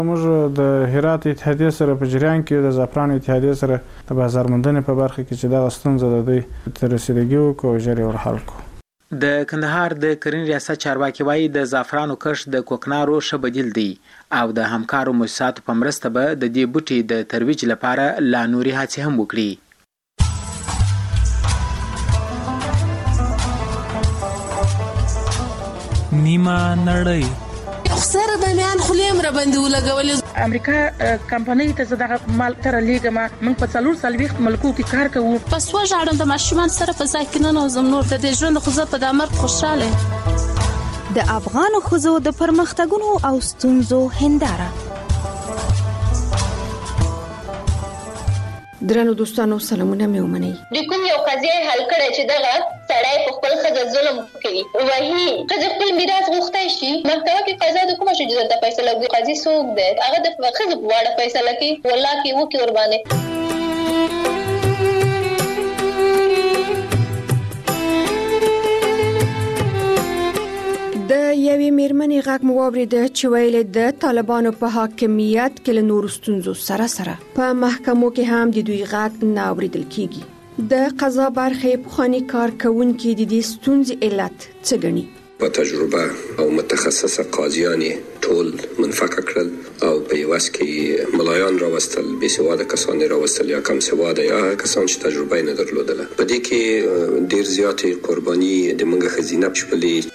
موږ د هرات اتحادیې سره په جریان کې د زعفرانو اتحادیې سره د بازار موندنې په برخه کې چې دغه ستونزه د دوی تر رسیدګي وکړو او ژر یې ورحل کړو. د کندهار د کرنې ریاست چارواکي وایي د زعفرانو کښت د کوکنارو ښه بدیل دی او د همکارو مؤسساتو په مرسته به د دې بوټي د ترویج لپاره لا نورې هڅې هم وکړي. نیمه نړۍ سره د میان خلیم را باندې ولګولې. امریکا کمپنۍ ته زداغه مال تر لیګه ما موږ په 440 ملکو کې کار کوو. پس وژاړم د ماشومان سره په ځای کې نه نوزم نور د ژوند خو په دمر خوشاله. د افغان خزو د پرمختګونو او ستونزو هنداره. درنو دوستانو سلامونه مې ومنئ. د کوم یو قضیه حل کړی چې دغه سړی په خپل ښځه ظلم کوي وایي ښځه خپل میراث غوښتی شي محکمه کې قضا د کومه شي چې درته فیصله وکړي قاضي څوک دی هغه د ښځې په واړه فیصله کوي والله کې وکړي ورباندې. د یوې میرمنې غږ مو واورېده چې ویلې د طالبانو په حاکمیت کې له نورو ستونزو سره په محکمو کې هم د دوی غږ نه اورېدل کیږي. د قضا برخې پخواني کارکونکي د دې ستونزې علت څه ګڼي؟ په تجربه او متخصصه قاضیان ټول منفکه کړل او په یوه کې ملایان راوستل، بې سواده کسان راوستل یا کم سواده یا کسان چې تجربه نه درلودله. په دې کې ډیر زیاتې قرباني د موږ ښځینه شپلې.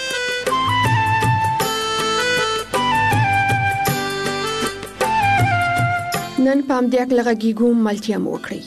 نن په همدې اړه غږیږو ملتیا مو وکړئ.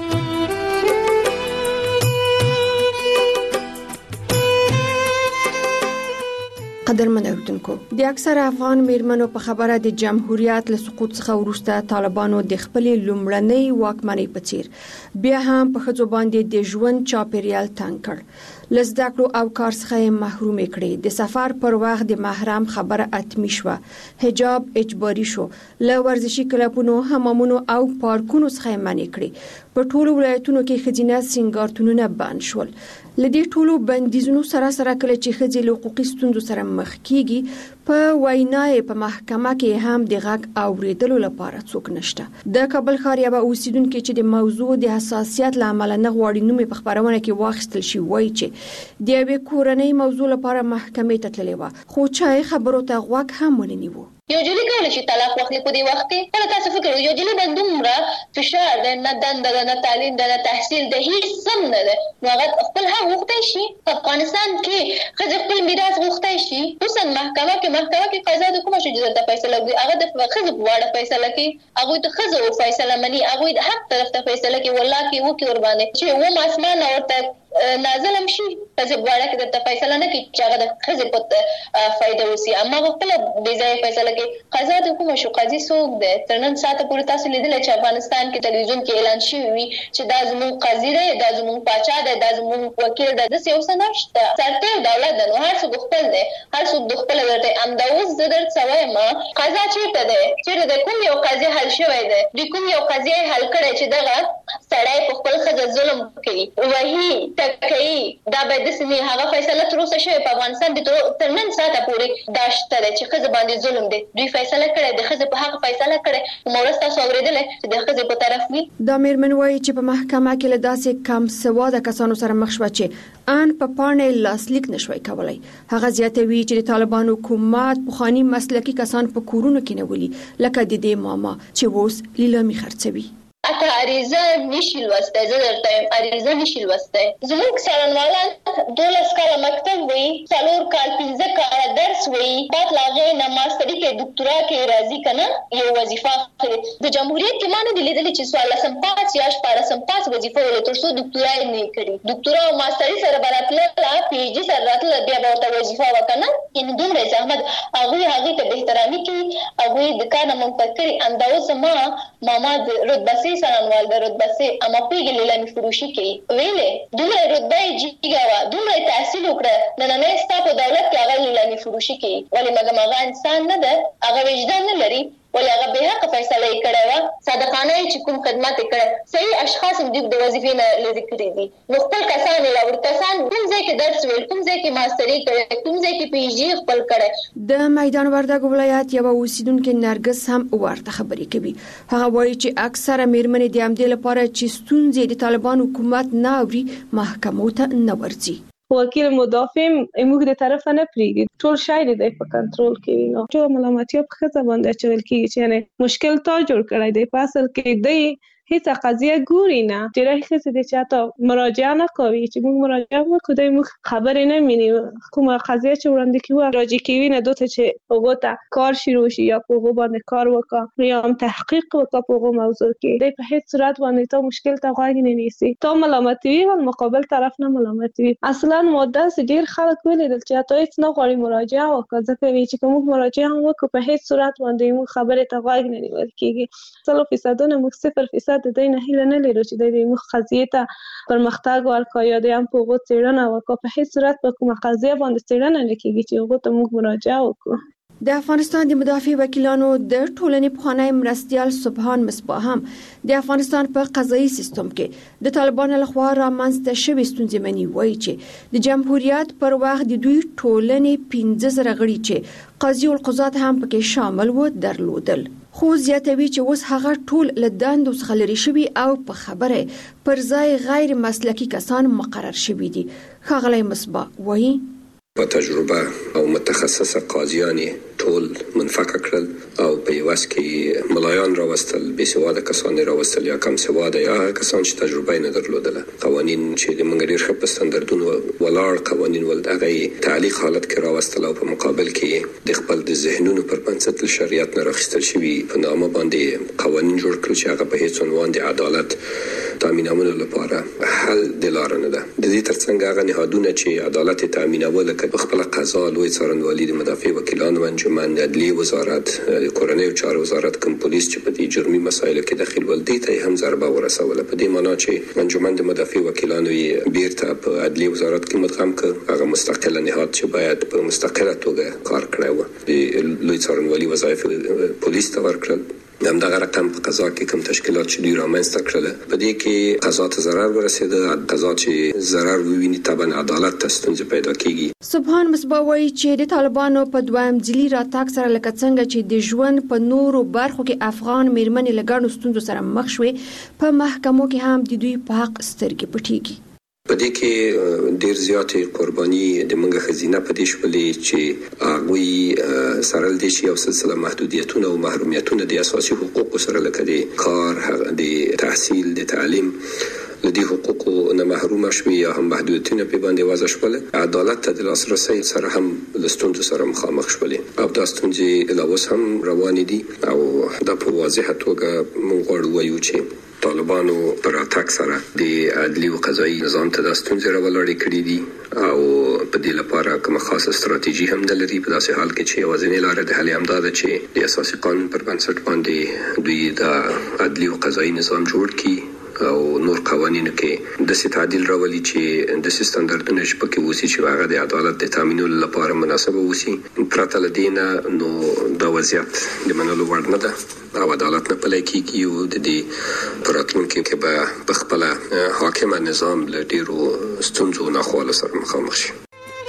قدرمن اوریدونکو، د اکثر افغان میرمنو په خبره د جمهوریت له سقوط څخه وروسته طالبانو د خپلې لومړنۍ واکمنۍ په څیر بیا هم په ښځو باندې د ژوند چاپیریال تنګ کړ. له زده کړو او کار څخه یې محروم کړي. د سفر پر وخت د محرم خبره اتمی شوه. حجاب اجباري شو. له ورزشي کلبونو، حمامونو او پارکونو څخه یې منع کړي. په ټولو ولایتونو کې ښځینه سینګارتونونه بند شول. لدې ټولو بندیزونو سره کله چې ښځې له حقوقي ستونزو سره مخ کیږي په وینای په محکمه کې هم د غږ اوریدلو لپاره څوک نشته. د کابل ښار یو اوسیدونکو چې د موضوع د حساسیت لامل نه غواړي نوم په خبرونه کې واخیستل شي وایي چې د یوې کورنۍ موضوع لپاره محکمې ته تللی و خو چا خبرو ته غوږ هم ونه نیو. یو جلی کولی شي طلاق واخلي په دې وخت کې. کله تاسو فکر وکړئ یو جلی باندې دومره فشار ده، نه دنده ده، نه تعلیم ده، نه تحصیل ده، هیڅ سم نه ده. نو هغه خپل حق غوښتی شي. په افغانستان کې ښځې خپل میراث غوښتی شي. اوس محکمه کې قضا د کومه شي چې درته فیصله وکړي هغه د ښځې په واړه فیصله کوي. هغوی د ښځو فیصله مني. هغوی د حق طرف ته فیصله کوي. والله کې وکړي ورباندې چې اوم اسمان ورته نازلم شي ښځې په واړه کې درته فیصله نه کوي چې هغه د ښځې په فایده وسي. اما خپله بې ځایه فیصله کوي. قضا د کومه شو؟ قاضي څوک دی؟ تر نن ساعته پورې تاسو لیدلی چې افغانستان کې تلویزیون کې اعلان شوی وي چې دا زموږ قاضي دی، دا زموږ پاچا دی، دا زموږ وکیل دی. داسې یو څه نشته. سرتېر دولت دی نو هر څوک خپل دی، هر څوک د خپله درته. همدا اوس زه درته څه وایم قضا چېرته دی؟ چېرته دی؟ کوم یو قاضي حل شوی دی؟ دوی کوم یو قاضي حل کړی چې دغه سړی په خپل ښځه ظلم کوي، وهي، ټکوي؟ دا باید داسې نه. هغه فیصله تر اوسه شوې په افغانستان کې تر نن ساعته پورې دا شته دی چې ښځه باندې ظلم دی. دوی فیصله کړې د ښځې په حق فیصله کړې. کومه ورځ تاسو اورېدلی چې د ښځې په طرف وي؟ دا میرمن وایي چې په محکمه کې له داسې کم سواده کسانو سره مخ شوه چې ان په پاڼې لاسلیک نشوي کولی. هغه زیاتوي چې د طالبانو حکومت پخواني مسلکي کسان په کورونو کې نیولي لکه د دې ماما چې اوس لیلامي خرڅوي. اته عریضه نشي لوستی. زه درته وایم عریضه نشي لوستی. زموږ څارنوالان 12 کاله مکتب وایي، 4 کال 15 کاله درس وایي، بعد له هغې نه ماستري کوي، ډاکټورا کوي، راځي که نه یو وظیفه اخلي. د جمهوریت کې ما نه دي لیدلي چې 14 پاس یا 14 پاس وظیفه ولري تر څو ډاکټورا یې نه کړي. ډاکټورا او ماستري سره به راتلله، پي ایچ ډي سره راتلله، بیا به ورته وظیفه وکړه نه. یعنې دومره زحمت هغوی ته بې احترامي کوي، هغوی د کار نه منفعت کړي. همدا اوس زما ماما د رتبه څارنوال د رتبه سې اما پیږي لیلامي فروشي کوي. ویلې دومره رتبه یې جګه وه، دومره یې تحصیل وکړه، نننی ستا په دولت کې هغه لیلامي فروشي کوي. ولې مګم هغه انسان نه ده؟ هغه وجدان نه لري؟ ولې هغه بې حقه فیصله یې کړې وه صادقانه چې کوم خدمات کړي صحیح اشخاص هم د وظیفې نه لري کړی دي. نو خپل کسان راوړي، کسان کوم ځای کې درس ویل، کوم ځای کې ماستري کړي، کوم ځای کې پی جی خپل کړي. د میدان وردګ ولایت یو اوسیدونکو نرګس هم ورته خبرې کوي. هغه وایي چې اکثره میرمنې د همدې لپاره چې ستونزې د طالبان حکومت نه اوري محکمو ته نه ورځي. وکیل مدافع موږ د طرف نه پریږدي، ټول شاید دی په کنټرول کې نو ټول ملامتي په خزه باندې چول کیږي چې یعنی مشکل تا جوړ کړی دی. په اصل کې دی هیڅ قضیه ګوري نه، ډیره ښه دي چې تاسو مراجعه نه کوي چې موږ مراجعه وکړو د موږ خبرې نه مینی کومه قضیه چې وړاندې کیږي راځي کوي نه دوته چې هغه ته کار شروع شي یا په هغه باندې کار وکړي یا هم تحقیق وکړي په هغه موضوع کې د په هیڅ صورت باندې ته مشکل ته غوږ نه نیسي، ته ملامتي وي او مقابل طرف نه ملامتي وي. اصلا ماده ډیر خلک ویل چې تاسو هیڅ نه غواړي مراجعه وکړي ځکه چې کوم مراجعه وکړي په هیڅ صورت باندې موږ خبره ته غوږ نه نیول کیږي. 100% نه موږ 0% د دې نه هیله نه لرو چې د دې قضیې ته پرمختګ ورکړو یا د هم په هغه څېړنه وکړو. په هیڅ صورت په کومه قضیه باندې څېړنه نه کیږي چې هغه ته موږ مراجعه وکړو. د افغانستان د مدافع وکیلانو د ټولنې پخوانی مرستیال سبحان مصباح هم د افغانستان په قضایي سیستم کې د طالبانو لخوا رامنځته شوې ستونزې مني. وایي چې د جمهوریت پر وخت د دوی ټولنې 15,000 غړي چې قاضي القضات هم پکې شامل و درلودل، خو زیاتوي چې اوس هغه ټول له دندو څخه لرې شوي او په خبره پر ځای غیر مسلکي کسان مقرر شوي دي. ښاغلی مصباح وایي په تجربه او متخصصه قاضیان ټول منفکه کړل او په یوس کې ملایان راوستل، بېسواده کسان راوستل یا کم سواده یا کسان چې تجربه نه درلودله. قوانین چې د منګ ډېر ښه په ستاندردونو ولاړ قوانین ول هغه تعلیق حالت کې راوستل او په مقابل کې د خپل د ذهنونو پر بنسټ له شریعت نه راخیستل شوي په نامه باندې قوانین جوړ کړل چې هغه په هیڅ عنوان د عدالت تامینولو لپاره حل د لار نه ده. د دې ترڅنګ هغه نهادونه چې عدالت تامینول په خپل قضا لوی څارنوالي د مدافع وکیلانو انجمن، عدلیه وزارت، کورنۍ چارو وزارت، کوم پولیس چې په دې جرمي مسایلو کې دخیل ول دي ته هم ضربه ورسوله. په دې معنی چې انجمن د مدافع وکیلانو یې بیرته په عدلیه وزارت کې مدغم کړ، هغه مستقله نهاد چې باید په مستقله توګه کار کړی و د لوی څارنوالي وظایف پولیس ته ورکړل. همدغه رقم په قضا کې کوم تشکیلات چې دوی رامنځته کړل په دې کې قضا ته ضرر ورسېده، قضا چې ضرر وویني طبعا عدالت ته ستونزې پیدا کیږي. سبحان مصباح وایي چې د طالبانو په دویم ځلي راتګ سره لکه څنګه چې د ژوند په نورو برخو کې افغان میرمنې له ګڼو ستونزو سره مخ شوې، په محکمو کې هم د دوی په حق سترګې پټېږي. په دې کې ډېر زیاتې قرباني د منګه خزینه په دې شولې چې هغوی سره د شي او سلسله محدودیتونه او محرومیتونه د اساسي حقوقو سره لکه د کار، د تحصیل، د تعلیم لدی حقوقو نه محروم شوي یا هم محدودیتونه په باندې وضع شول. عدالت ته د لاسرسي سره هم لستونزو سره مخامخ شول او دا ستونزې لا اوس هم روان دي او دا په واضحه توګه موږ غواړو وایو چې طالبانو پر اتاک سره د عدلی او قضایي نظام ته د ستونزې راولړې کړې دي او په دې لپاره کومه خاصه ستراتیژي هم د لري. په داسې حال کې چې یوازینۍ لاره د حل همدا ده چې د اساسي قانون پر بنسټ باندې دوی د عدلی او قضایي نظام جوړ کړي او نور قوانینو کې د تعدیل راولي چې د ستاندردونو چې پکې وسی چې هغه د عدالت د تامینولو لپاره مناسبه وسی. پرته لدينا نو د وضعیت د منلو وړ نه ده او عدالت نه پلی کیږي او د دې پراتلونکو کې به په خپل حاکمه نظام له ډیرو ستونزو نه خلاص سره مخامخ شي.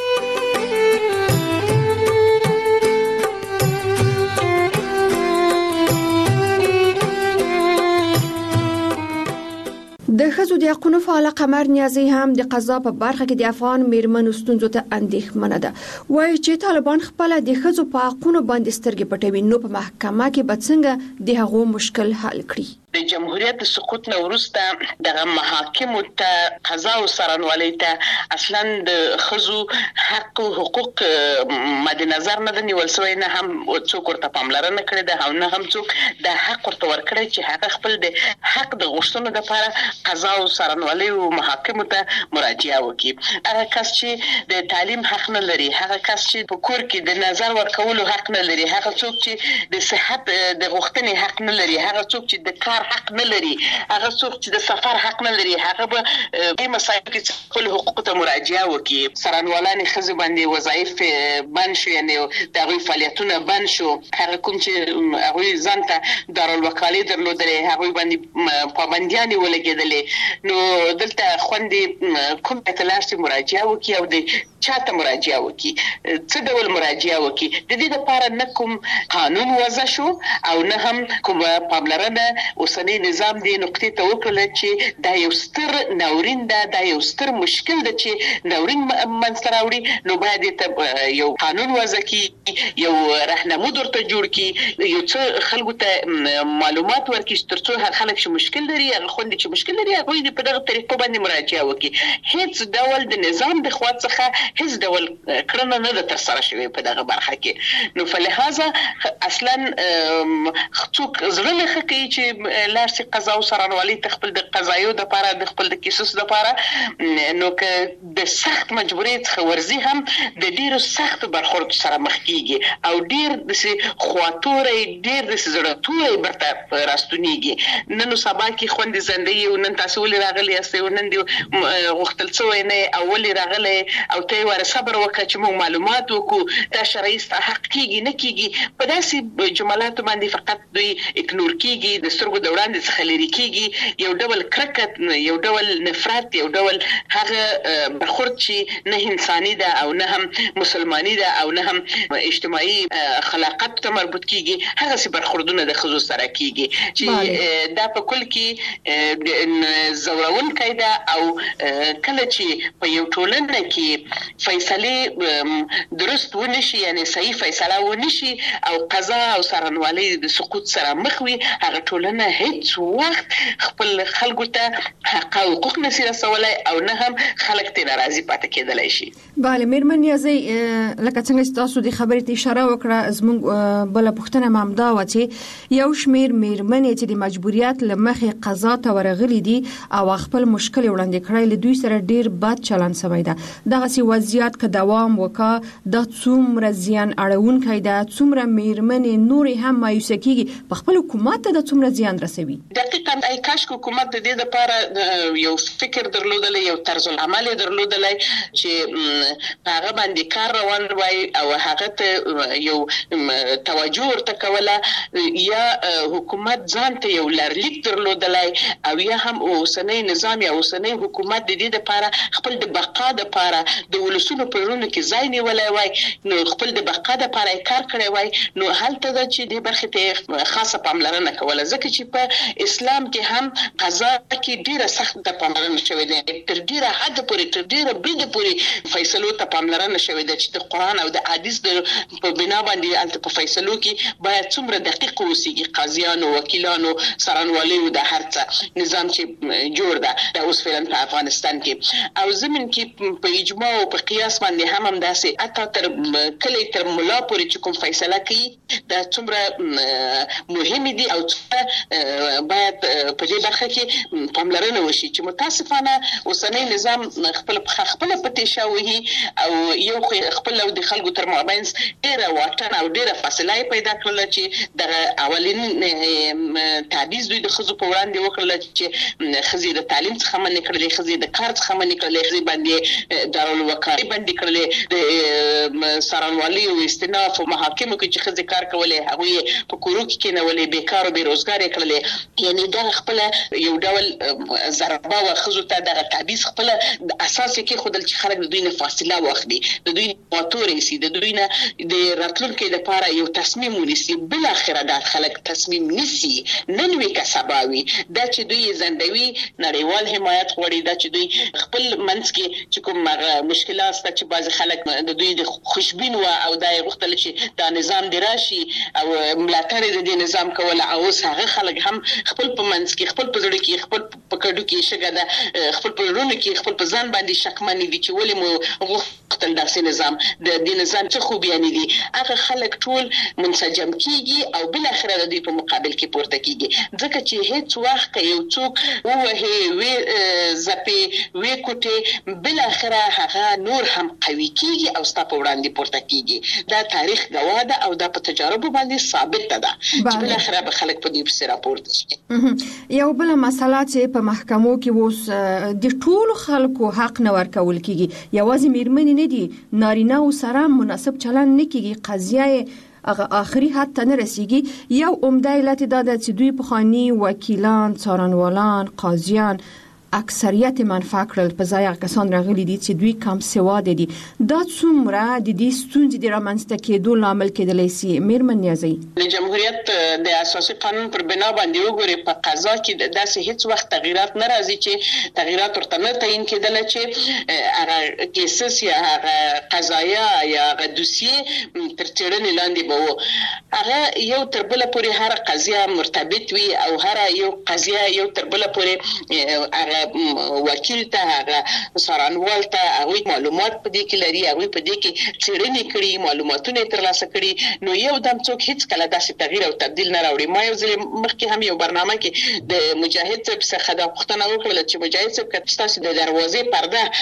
د ښځو د حقونو فعال قمر نیازي هم د قضا په برخه کې د افغان میرمنو ستونزو ته اندېښمنه ده. وایي چې طالبان خپل د ښځو په حقونو باندې سترګې پټوي، نو په محکمه کې به څنګه د هغو مشکل حل کړي. د جمهوریت سقوط نه وروسته د محاکمو ته قضا او څارنوالۍ ته اصلا د ښځو حق او حقوق مد نظر نه نیول شوی، نه هم څوک ورته پاملرنه کړې ده او نه هم څوک د حق ورته ورکړی چې هغه خپل د حق د غوښتنو لپاره قضا او څارنوالۍ او محاکمو ته مراجعه وکړي. هغه کس چې د تعلیم حق نه لري، هغه کس چې په کور کې د نظر ورکولو حق نه لري، هغه څوک چې د صحت د غوښتنې حق نه لري، هغه څوک چې د کار سفر حق نه لري هغه څوک چې د سفر حق نه لري هغه به په مسایل کې خپل حقوق ته مراجعه وکړي څارنوالان ښځې باندې وظایف بند شو یعنی د هغوی فعالیتونه بند شو هغه کوم چې هغوی ځان ته دارالوکالۍ درلودلې هغوی باندې پابندیانې ولګېدلې نو دلته خوندې کوم ته لاړ شي مراجعه وکړي او د چاته مراجعه وکړي څه ډول مراجعه وکړي د دې لپاره نه کوم قانون وضع شو او نه هم کوم پاملرنه اوسنی نظام دی نقطې ته وکړل چې دا یو ستر ناورین ده دا یو ستر مشکل ده چې ناورین منځته راوړي نو باید ته یو قانون وضع کړي یو راهنمود ورته جوړ کړي یو څه خلکو ته معلومات ورکړي تر څو خلک چې مشکل لري هغه خوندې چې مشکل لري هغوی په دغه طریقو باندې مراجعه وکړي هیڅ ډول د نظام د خوا څخه هیڅ ډول کړنه نه ده ترسره شوې په دغه برخه کې نو فلهذا اصلا څوک زړه نه ښه کوي چې لاړ شي قضا او څارنوالۍ ته خپل د قضایو دپاره د خپل د کیسس دپاره نو که د سخت مجبورۍ څخه ورځي هم د ډېرو سختو برخورد سره مخ کېږي او ډېر داسې خواتوری ډېر داسې زړهتوری برته راستونېږي نن سبا کې خوندې زندهیي او نن تاسو ولې راغلي یاستئ او نن دې غوښتل څه نه او ولې راغلی او ته یې صبر وکړه چې موږ معلومات وکړو دا شرعي حق کېږي نه کېږي په داسې جملاتو باندې فقط دوی اګنور کېږي د سترګو د وړاندې څخه لرې کېږي یو ډول کرکت یو ډول نفرت یو ډول هغه برخورد چې نه انساني ده او نه هم مسلماني ده او نه هم اجتماعي خلاقت ته مربوط کېږي هغسې برخوردونه د ښځو سره کېږي چې دا په کل کې ځورونکی ده او کله چې په یو ټولنه کې فیصلې درست ونشي یعنی صحیح فیصله ونشي او قضا او څارنوالۍ د سقوط سره مخ وي هغه ټولنه هیڅ وخت خپل خلکو ته حق او حقوق نشي رسولی او نه هم خلک ترې ناراضي پاتې کېدلی شي بله میرمن نیازۍ لکه څنګه چې تاسو د خبرې ته اشاره وکړه زموږ بله پوښتنه هم همدا وه چې یو شمېر میرمنې چې د مجبوریت له مخې قضا ته ورغلي دي او خپل مشکل یې وړاندې کړی له دوی سره ډېر بد چلند شوی ده دغسې وضعیت که دوام وکړه دا څومره زیان اړونکی ده څومره میرمنې نورې هم مایوسه کېږي په خپل حکومت ته دا څومره زیان رسوي دقیقا ای کاش حکومت د دې لپاره یو فکر درلودلی یو طرز العمل درلودلی چې هغه باندې کار روان وای او هغه ته یو توجه ورته کوله یا حکومت ځان ته یو لارلیک درلودلی او یا هم اوسنی نظام یا اوسنی حکومت د دې لپاره خپل د بقا لپاره د ولسونو په زړونو کې ځای نیولی وای نو خپل د بقا لپاره یې کار کړی وای نو هلته ده چې دې برخې ته خاصه پاملرنه کوله ځکه چې په اسلام کې هم قضا کې ډېره سخته پاملرنه شوې ده تر ډېره حده پورې تر ډېره بریده پورې فیصلو ته پاملرنه شوې ده چې د قرآن او د حدیث په بنا باندې هلته په فیصلو کې باید څومره دقیق اوسېږي قاضیانو وکیلانو څارنوالیو د هر څه نظام چې جوړ ده دا اوس فعلا په افغانستان کې او زمین کې په اجماع او په قیاس باندې هم همداسې حتی تر کلی تر ملا پورې چې کوم فیصله کوي دا څومره مهمې دي او څومره باید په دې برخه کې پاملرنه وشي چې متاسفانه اوسنی نظام خپل پټې شوی او یو خپل او د خلکو تر مابین ډېره واټن او ډېره فاصله یې پیدا کړله چې د اولین تعویض دوی د ښځو په وړاندې وکړله چې ښځې د تعلیم څخه منع کړلې ښځې د کار څخه منع کړلې ښځې باندې دارالوکالۍ بندي کړلې د څارنوالۍ او استیناف او محاکمو کې چې ښځې کار کولې هغوی په کورو کې کېنولې بیکار او بېروزګارې کړلې یعنې دغه خپله یو ډول ضربه وه ښځو ته دغه تعویض خپله اساس یې کېښودل چې خلک د دوی نه فاصله واخلي د دوی خواطورې سي د دوی نه د راتلونکي لپاره یو تصمیم ونیسي بالاخره دا خلک تصمیم نیسي نن وي که سبا وي دا چې دوی زندوي نړیوال حمایت غواړي دا چې دوی خپل منځ کې چې کوم مشکلات شته چې بعضې خلک د دوی د خوشبین وه او دا یې غوښتل چې دا نظام دې راشي او ملاتړ یې د دې نظام کوله او اوس هغه خلک هم خپل په منځ کې خپل په زړه کې خپل په کډو کې شګه ده خپل په زړونو کې خپل په ځان باندې شکمن دي چې ولې مو غوښتل داسې نظام د دې نظام څه خوبیانې دي هغه خلک ټول منسجم کېږي او بالاخره د دوی په مقابل کې پورته کېږي ځکه چې هېڅ وخت که یو څوک ووهې وې ځپې وې کوټې بالاخره هغه نور هم قوي کیږي او ستا په وړاندې پورته کیږي. دا تاریخ گواه ده او دا په تجاربو باندې ثابت ده چې بل اخره به خلک په دې پسې راپورته شي. یو بل مسله چې په محکمو کې اوس د ټولو خلکو حق نه ورکول کیږي، یوازې میرمنې نه دي، نارینه او سره مناسب چلند نه کیږي، قضیه آخری حد ته نه رسیږي. یو عمده علت دا ده چې دوی پخواني وکیلان، څارنوالان، قاضیان اکثریت منفعه کړل، په ځای هغه کسان راغلي دي چې دوی کم سواده دي. دا څومره د دې ستونزې د رامنځته کېدو لامل کېدلی شي؟ میرمن نیازی، د جمهوریت د اساسي قانون پر بنا باندې وګوري په قضا کې داسې هیڅ وخت تغیرات نه راځي چې تغیرات ورته نه تعیین کېدل چې هغه کیسس یا هغه قضایا یا هغه دوسیه تر څېړنې لاندې به وو. هغه یو تر بله پورې هر قضیه مرتبط وي او هر یو قضیه یو تر بله پورې وکیل ته، هغه څارنوال ته هغوی معلومات په دې کې لري، هغوی په دې کې څېړنې کړي، معلوماتونه یې ترلاسه کړي، نو یو دم څوک هیڅ کله داسې تغییر او تبدیل نه راوړي. ما یو ځل مخکې هم یو برنامه کې د مجاهد صاحب څخه دا پوښتنه وکړله چې مجاهد صاحب که ستاسو د دروازې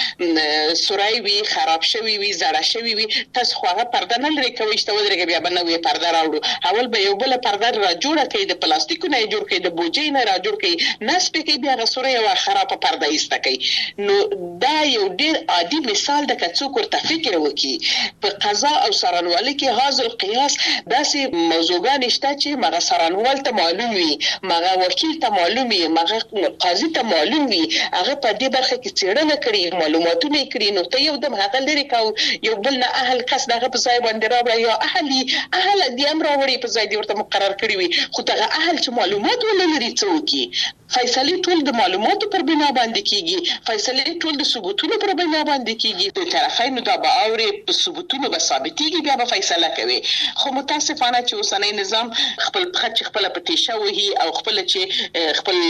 پرده سوری وي، خراب شوي وي، زړه شوي وي، تاسو خو هغه پرده نه لرې کوئ چې ته ودرېږئ بیا به نوې پرده راوړو. اول به یو بله پرده را جوړه کوي، د پلاستیکو نه یې جوړ کوي، د بوجۍ نه را جوړ کوي، نصب یې کوي، بیا هغه سوری یوه خراب په پرده ایسته کوي. نو دا یو ډیر عادي مثال ده که څوک ورته فکر وکړي. په قضا او څارنوالۍ کې هاذ القیاس داسې موضوعګانې شته چې مغه څارنوال ته معلوم وي، مغه وکیل ته معلوم وي، مغه قاضي ته معلوم وي، هغه په دې برخه کې څېړنه کړي، معلوماتونه یې کړي، نو ته یو دم هغه لرې کوو، یو بل نه اهل کس دغه په ځای باندې راوړه، یا اهل دې هم راوړي په ځای دې ورته مقرر کړي وي، خو دغه اهل چې معلومات ونه لري څه وکړي. فیصلې ټول د معلوماتو پر بنا باندې کیږي، فیصلې ټول د ثبوتونو پر بنا باندې کیږي، د طرفینو دا به اوري، په ثبوتونو به ثابتېږي، بیا به فیصله کوي. خو متاسفانه چې اوسنی نظام خپل پخه چې خپل په تیشه وهي او خپل چې خپل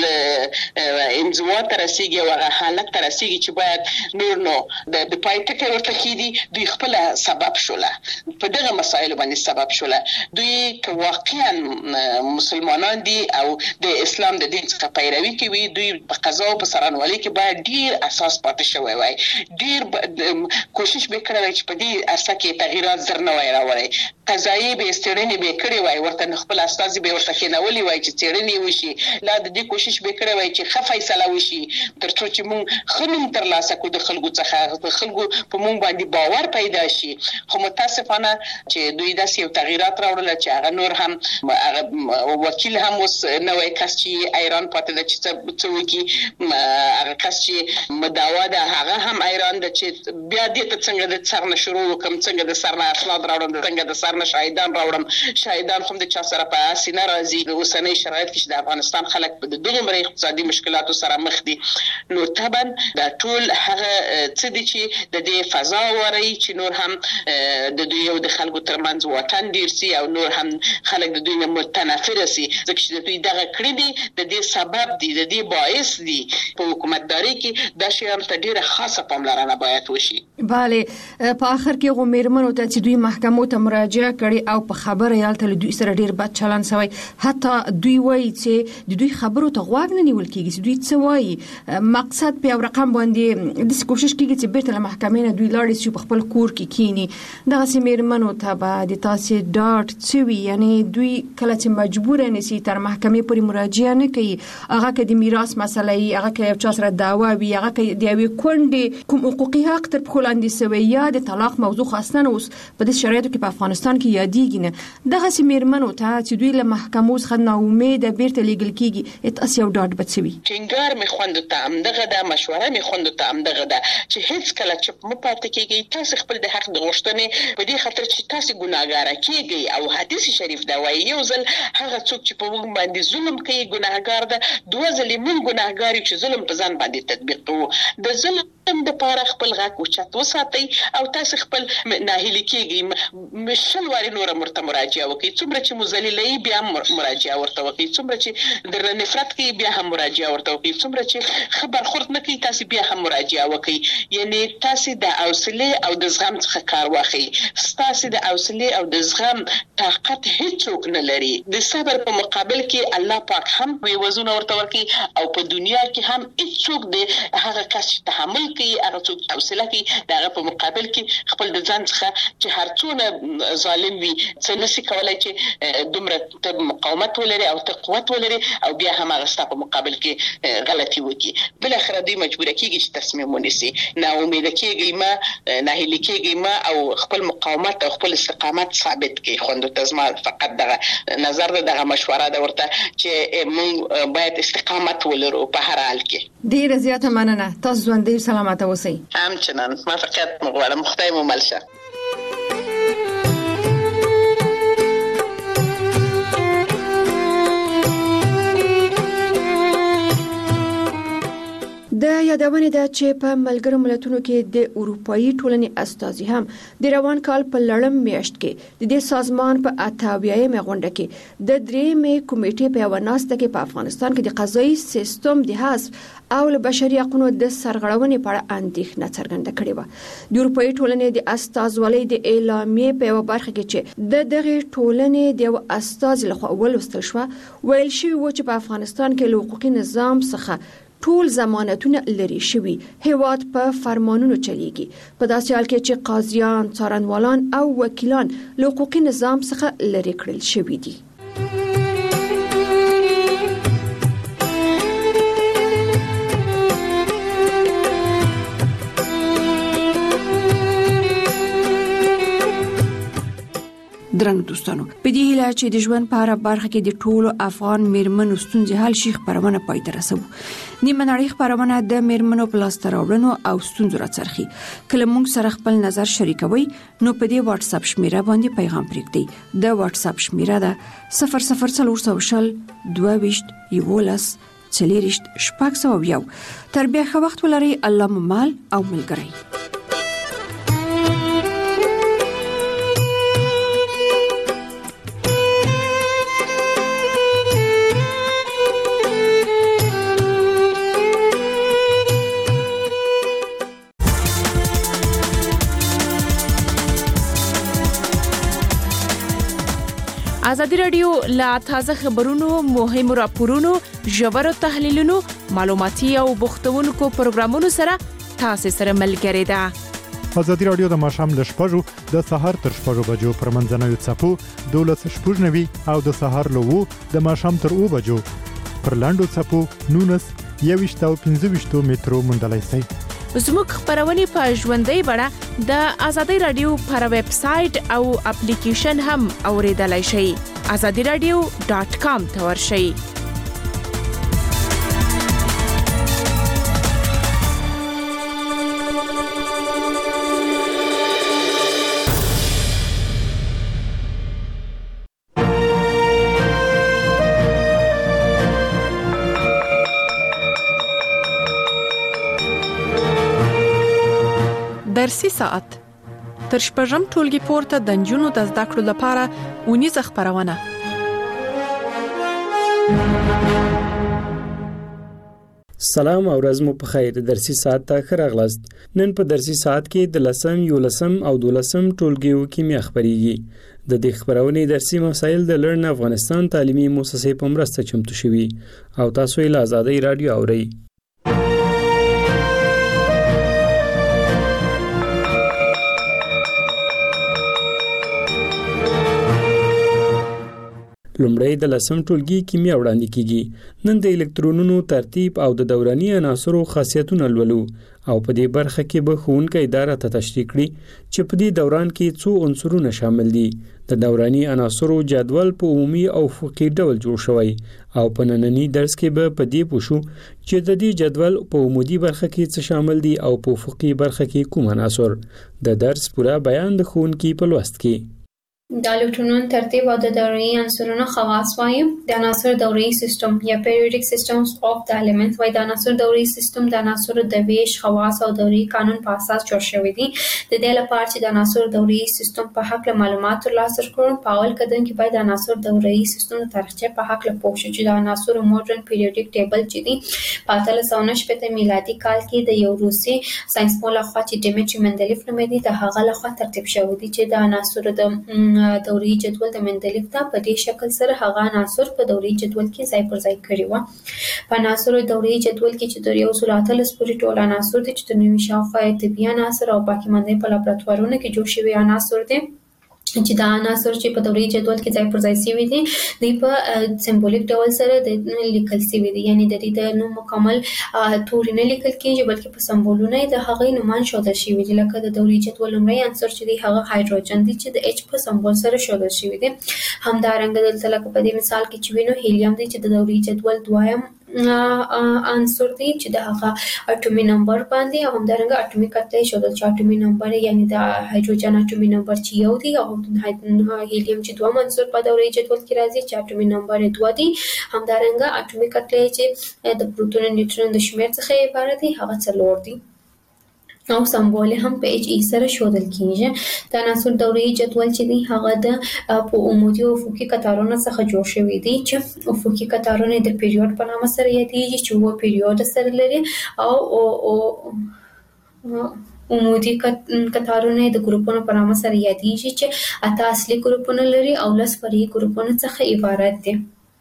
انزوا ته رسیږي او هغه حالت ته رسیږي چې باید نور نو د پای ټکی ورته کېدي، دوی خپل سبب شوله، په دغه مسایلو باندې سبب شوله. دوی که واقعا مسلمانان دي او د اسلام د دین څخه پیروي کوي، دوی په قضا او په څارنوالۍ کې باید ډیر اساس پاتې شوی وای، ډیر کوشش به کړی چې په دې عرصه کې تغییرات زر نه وای راوړی. قضایي به څېړنې به کړې وای، ورته خپل استازي به ورته کېنولي وای چې څېړنې وشي، لا د دې کوشش به کړی وای چې ښه فیصله وشي، تر څو چې موږ ښه نوم ترلاسه کړو د خلکو څخه، د خلکو په موږ باندې باور پیدا شي. خو متاسفانه چې دوی داسې یو تغییرات راوړل چې هغه نور هم هغه وکیل هم اوس نوی کس چې ایران پاتې ده چې څه وکړي، هغه کس چې مدعوا ده هغه هم ایران ده چې بیا دې ته څنګه د سر نه شروع وکړم، څنګه د سر نه اسناد راوړم، څنګه د سر نه شاهدان راوړم. شاهدان هم د چا سره په اسې نه راځي. د اوسنۍ شرایط کې چې د افغانستان خلک په دومره اقتصادي مشکلاتو سره مخ دي، نو طبعا دا ټول هغه څه دي چې د دې فضا وروي چې نور هم د دوی او د خلکو ترمنځ واټن ډیر سي او نور هم خلک د دوی نه متنفره سي، ځکه چې دوی دغه کړي دي د دې سبب دي، د دې باعث دي. په حکومتداري کې دا شیان ته ډیره خاصه پاملرنه باید وشي. بله، په آخر کې غو میرمنو ته چې دوی محکمو ته مراجعه کړي او په خبره یالته له دوی سره ډیر بد چلند شوی، حتی دوی وایي چې د دوی خبرو ته غوږ نه نیول کیږي، چې دوی څه وایي، مقصد په یو رقم باندې د کوشش کیږي چې بیرته له محکمې نه دوی لاړ شي، په خپل کور کې کینی. دغه میرمنو ته به د تاسو ډاټ څوي، یعنی دوی کله چې مجبور نه سي تر محکمې پورې مراجعه نه کوي، هغه کې د میراث مسله ای، هغه کې یو چا سره دعوا وي، هغه کې د یوې کونډې کوم حقوقي حق تر پښو لاندې شوی، یا د طلاق موضوع خاصه اوس په دې شرایطو کې په افغانستان کې یادېږي نه. دغه میرمنو ته چې دوی له محکمو څخه ناامیده بیرته لیږل کیږي، تاسو یو ډاټ بچوي. ټینګار مې خوند ته همدغه ده، مشوره مې خوند ته همدغه ده چې هیڅ کله چپ مو پاتې کیږي. تاسو خپل د حق د غوښتنې په دې خاطر چې تاسو ګناهګار کیږئ، او حدیث شریف دا وایي یو ځل هغه څوک چې په موږ باندې ظلم کوي ګناهګار ده، دوه ځلې موږ ګناهګار یو چې ظلم په ځان باندې تطبیق کوو. د ظلم د پاره خپل غږ اوچت وساتئ او تاسو خپل ناهیلي کیږئ. شل واري نور مرته مراجعه وکړي، څومره چې مذلیلې بیا مراجعه ورته وکړي، څومره چې در نفرت کوي بیا هم مراجعه ورته وکړي، څومره چې خبر خورد نه کوي تاسو بیا هم مراجعه وکړي. یعنی تاسو د حوصله او د زغم څخه کار واخلئ. تاسو د حوصله او د زغم طاقت هیڅوک نه لري. د صبر په مقابل کې الله پاک هم وی وزن ورته ورکړي، او په دنیا کې هم هیڅوک د هغه کس تحمل کوي، هغه څوک حوصله کوي، دغه په مقابل کې خپل د ځان څخه چې هر څونه ظالم وي څه نشي کولای چې دومره مقاومت ولري او قوت ولري او بیا هم هغه ستاسو په مقابل کې غلطي وکړي. بل اخر دوی مجبور کیږي چې تصمیم ونیسي، نه امید کیږي ما نه هلي کیږي ما او خپل مقاومت او خپل استقامت ثابت کړي. خوند تزما فقط دغه نظر دغه مشوره ده ورته چې موږ باید استقامت ولرو په هر حال کې. ډیره زیاته مننه. تاسو ژوندۍ سلامت اوسئ. همچنان ما فقط مغواړم خدای مو مل شه. د یادونې ده چې په ملګرو ملتونو کې د اروپאי ټولنې استازي هم د روان کال په لړم میاشت کې د دې سازمان په 88مه غونډه کې د 3مې کمیټې په یو ناسته کې په افغانستان کې د قضایي سیستم د حذف او له بشري حقوقو د سرغړونې په اړه اندېښنه څرګنده کړې و. د اروپאי ټولنې د استازولۍ د اعلامیې په یو برخه کې چې د دغه ټولنې د یو استاذ لخوا ولوستل شو، ویل شوی و چې په افغانستان کې له حقوقي نظام څخه ټول ضمانتونه لري شوی، هیواد په فرمانونو چلیږي، په داسې حال کې چې قاضیان، څارنوالان او وکیلان له حقوقي نظام څخه لري کړل شوی دي. درنو دوستانو، په دې هیله چې د ژوند په هر برخه کې د ټولو افغان میرمنو ستونزې حل شي، خبرونه پای ته رسوو. نیمه نړۍ خبرونه د میرمنو په لاسته راوړنو او ستونزو راڅرخي. کله موږ سره خپل نظر شریکوي نو په دې واتس اپ شمیره باندې پیغام پرېږدئ. د واتس اپ شمیره ده 00400 22 11 40 601. تر بیا ښه وخت ولرئ. الله مو مال او ملګری. ازادي رادیو لا تازه خبرونو، مهمو راپورونو، ژورو تحلیلونو، معلوماتي او بوختونکو پروګرامونو سره تاسو سره ملګری ده. ازادي رادیو د ماښام ل 6:00 د سحر تر 6:00 بجو پر منځنوي څپو 12:90 او د سحر له 2 د ماښام تر 2 بجو پر لاندو څپو 19 او 15 مترو مندلای سي. زموږ خبرونه په ژوندۍ بڼه د ازادي رادیو پر ویب سټ او اپلیکیشن هم اوریدلای شئ. azadiradio.com ته ورشئ. درسي ساعت تر شپږم ټولګي پورته د نجونو د زده کړو لپاره ونیزه خبرونه. سلام او ورځ مو په خیر. درسي ساعت ته ښه راغلاست. نن په درسي ساعت کې د 10 11 او 12 ټولګیو کیمیا خبريږي. د دې خبرونې درسي مسایل د لرن افغانستان تعلیمي مؤسسې په مرسته چمتو شوي او تاسو یې له آزادۍ رادیو اورئ. لومړی د 10 ټولګي کیمیا وړاندې کیږي. نن د الکترونونو ترتیب او د دوراني عناصرو خاصیتونه لولو او په دې برخه کې به ښوونکی اداره ته تشریح کړي چې په دې دوران کې څو عنصرونه شامل دي. د دوراني عناصرو جدول په عمومي او افقي ډول جوړ شوی او په نننی درس کې به په دې پوښو چې د دې جدول په عمودي برخه کې څه شامل دي او په افقي برخه کې کوم عناصر. د درس پورا بیان د ښوونکي په لوست کې. د الکترونونو ترتیب او د دوره‌ای عنصرونو خواص وایي. د عناصر دوره‌ای سیستم یا periodic systems of the elements وایي. د عناصر دوره‌ای سیستم د عناصرو د ویش خواص او دوره‌ای قانون په اساس جوړ شوی دی. د دې لپاره چې د عناصر دوره‌ای سیستم په حق له معلومات ترلاسه کړو، په اول قدم کې باید د عناصر دوره‌ای سیستم د تاریخچه په حق له پوه شو چې د عناصر مودرن periodic table چې دی په 1890 میلادي کال کې د یو روسي ساينسپوه لخوا چې ډیمیټري مندلیف نومېده د هغه لخوا ترتیب شوی دی چې د عناصر د دوره‌ای جدول د مندلیف ته په دې شکل سره هغه عناصر په دوره‌ای جدول کې ځای پر ځای کړي و. په عناصر دوره‌ای جدول کې چې د 113 پورې ټول عناصر دي چې د نوي شاوخوا طبي عناصر او باقي مانده په لابراتوارونو کې جوړ شوي عناصر دي چې دا عناصر چې په دوره‌ای جدول کې ځای پر ځای شوي دي دوی په سمبولیک ډول سره د لیکل شوي دي، یعنی د دې د نوم مکمل توري نه لیکل کېږي بلکې په سمبولونه د هغې نومان ښودل شوي دي. لکه د دوره‌ای جدول لومړی عنصر چې دی هغه هایدروجن دی چې د اچ په سمبول سره ښودل شوي دي. همدارنګه دلته لکه په دې مثال کې چې وینو هیلیم دی چې د دوره‌ای جدول دویم عنصر دی چې د هغه اټومي نمبر باندې او همدارنګه اټومي کتله ښودل چې اټومي نمبر یعنی د هایدروجن اټومي نمبر چې یو دی او هیلیم چې دوم عنصر په دوره‌ای جدول کې راځي چې اټومي نمبر 2 دی. همدارنګه اټومي کتله چې د پروتون او نیوټرون د شمیر څخه عبارت دی هغه 4 دی او سمبول هم په اچ ای سره ښودل کیږي. د عناصر دوره‌ای جدول چې دی هغه د په عمودي او افقي قطارونو څخه جوړ شوی دی چې افقي قطارونه د پیریود په نامه سره یادېږي چې و پیریود سره لري او عمودي قطارونه د ګروپونو په نامه سره یادېږي چې 8 اصلي ګروپونه لري او 10 فرعي ګروپونه څخه عبارت دي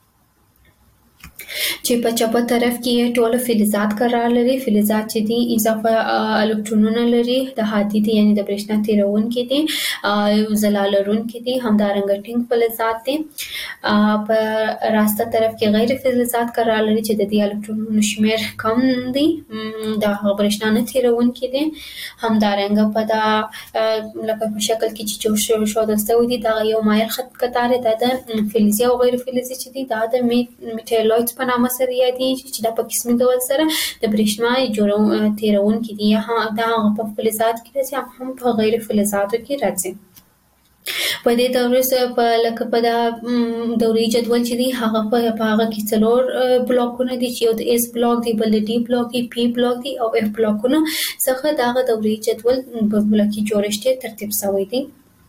چې په چپه طرف کې ټول فلزات قرار لري. فلزات چې دي اضافه الکترونونه لري، د هادي دي یعنی د برېښنا تیرونکي دي، ځلا لرونکي دي، همدارنګه ټینګ فلزات دي. په راسته طرف کې غیر فلزات قرار لري چې د دې الکترونونو شمیر کم دي، د برېښنا نه تیرونکي دي. همدارنګه په دا لکه په شکل کې چې جوړ ښودل شوی دی دا یو مایل خط قطار دی، د فلزي او غیر فلزي چې دي دا د میټالویډز په نامه سره یادېږي چې دا په قسمي ډول سره د برېښنا تیرونکي دي. دا په فلزات کې راځي هم په غیر فلزاتو کې راځي. په دې دورې سره په لکه په دا دوره‌ای جدول چې دی هغه په هغه کې 4 بلاکونه دي چې یو د اس بلاک دی، بل د ډي بلاک دی، پی بلاک دی او اف بلاکونه څخه دا دوره‌ای جدول په بلاکي جوړښت ترتیب شوی دی.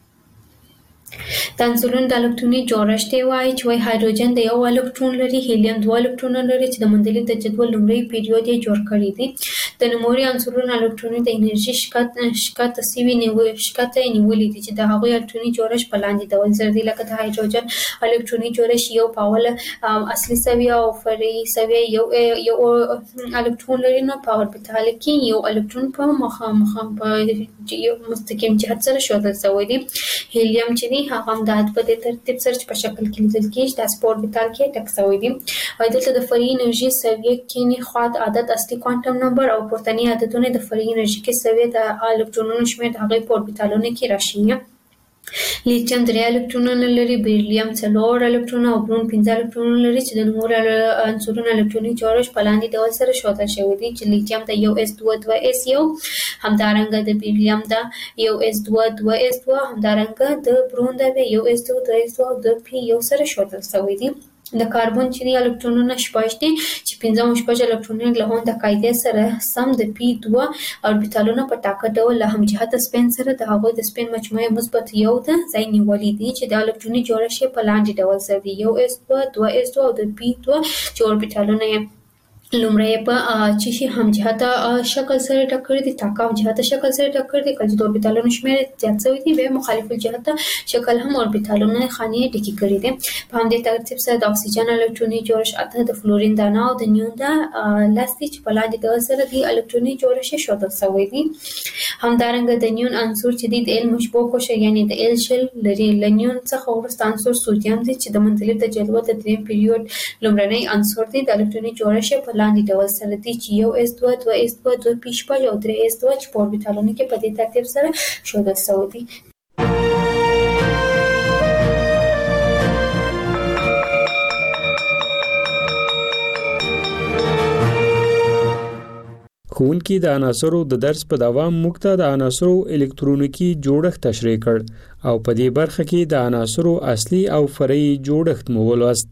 د عنصرونو د الکتروني جوړښت وایي چې وایي هایدروجن د 1 الکترون لري، هیلیم 2 الکترونونه لري چې د مندلیف د جدول لومړی پیریود یې جوړ کړی دی. د نوموړي عنصرونو الکتروني د انرژي ښکته سوي ښکته نیولي دي چې د هغوی الکتروني جوړښت په لاندې ډول سره دی. لکه د هایدروجن الکتروني جوړښت یو په اوله اصلي سویه او فرعي سویه یو الکترون لري، نو په اوربیتال کې یو الکترون په مخامخ په یو مستقیم جهت سره ښودل شوی دی. هیلیم چې دی هغه هم د په دې ترتیب سره په شکل کې لیدل کېږي د په اوربیتال کې ټک شوی دی. او دلته د فرعي انرژي سویه کې نه خواط عدد اصلي کوانټم نمبر او پورتني عددونه د فرعي انرژي کې سویه د الکترونونو شمیر د هغې په اوربیتالونو کې راشي. لیتیم 3 الکترونونه لري، بیریلیم 4 الکترونونه او برون 15 الکترونونه لري چې د نوموړو عنصرونو الکتروني جوړښت په لاندې ډول سره ښودل شوی دی چې لیتیم د 1s2 2s1، همدارنګه د بیریلیم د 1s2 2s2، همدارنګه د برون د 1s2 2s2 او د پی یو سره ښودل شوی دی. د کاربن چې الکترونونه 6 دي چې 15 الکترونونه له هم د قاعدې سره سم د پی 2 اوربیتالونه په ټاکه ډول له همجهته سپین سره د هغوی د سپین مجموعه مثبت یو د ځای نیولي دي چې د الکتروني جوړښت په لاندې ډول سره دی 1s2 2s2 او د پی 2 چې اوربیتالونه لومړی په چې همجهته شکل سره ټکر دي، ټاکه همجهته شکل سره ټکر دي، کله چې د اوربیتالونو شمیر زیات شوی دی بیا مخالف الجهته شکل هم اوربیتالونه خانې ډکې کړي دي. په همدې ترتیب سره د اکسیجن الکتروني جوړښت 8 د فلورین دانه او د نیون د لاستي چې په لاندې ډول سره دی الکتروني جوړښت ښودل شوی دی. همدارنګه د نیون عنصر چې دی د ال مشبوع کوشه یعنی د ال شل لري. له نیون څخه وروسته عنصر سودیم دی چې د مندلیف د جدول د دریم پیریود لومړنی عنصر دی. د الکتروني جوړښت په لاندې ډول سره دی چې 1s2 2s2 2p6 او 3s2 چې په اوربیتالونو کې په دې ترتیب سره ښودل شوی دی. ښوونکي د عناصرو د درس په دوام موږ ته د عناصرو الکترونیکی جوړښت تشریح کړ او په دې برخه کې د عناصرو اصلي او فرعي جوړښت مو ولوست.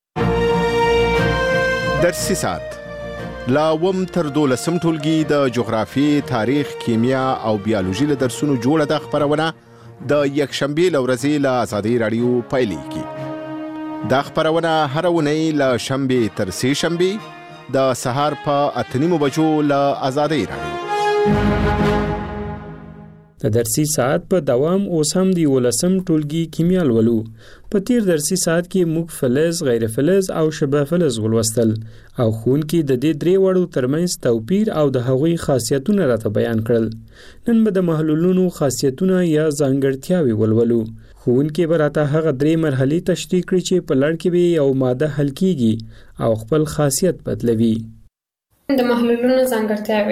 درسي ساعت لا وم تر 12 ټولګي د جغرافي، تاریخ، کیمیا او بیولوژي له درسونو جوړه د خبرونه د یکشنبه لورځي له آزادي رادیو پیلېږي. دا خبرونه هر ونی له شنبه تر سه شنبه د سهار په 8:30 بجو له آزادي رادیو. د درسي ساعت په دوام اوس هم دی ولسم ټولګي کیمیا ولولو. په تیر درسي ساعت کې موږ فلز، غیر فلز او شبه فلز ولوستل او ښوونکي د دې درې وړو ترمنځ توپیر او د هغوی خاصیتونه راته بیان کړل. نن به د محلولونو خاصیتونه یا ځانګړتیاوې ولولو. ښوونکي به راته هغه درې مرحلې تشریح کړي چې په لړ کې به یو ماده حل کیږي او خپل خاصیت بدلوي. د محلولونو ځانګړتیاوې